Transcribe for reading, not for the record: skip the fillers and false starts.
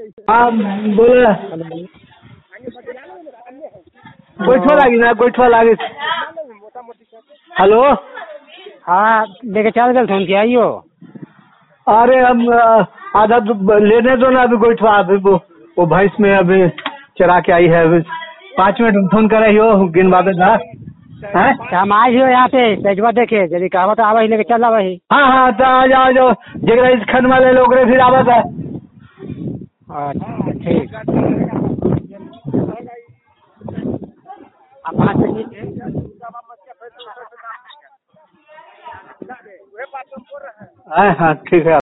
हाँ बोले गोइठवा लागी ना गोइठवा लागी। हेलो हाँ लेके चल गए फोन किया आइयो। अरे हम आधा लेने दो ना अभी गोइठवा अभी वो भैंस में अभी चरा के आई है अभी 5 मिनट फोन करे हो गिनवा देगा हैं। हम आई हो यहाँ पे पेजवा देखे यदि कहवा तो आवा ही लेके चल आवा ही। हाँ हाँ तो आ जाओ जगह इस खन वाले लोग रे फिर आवत है। अच्छा ठीक अब 5 मिनट हाँ ठीक है।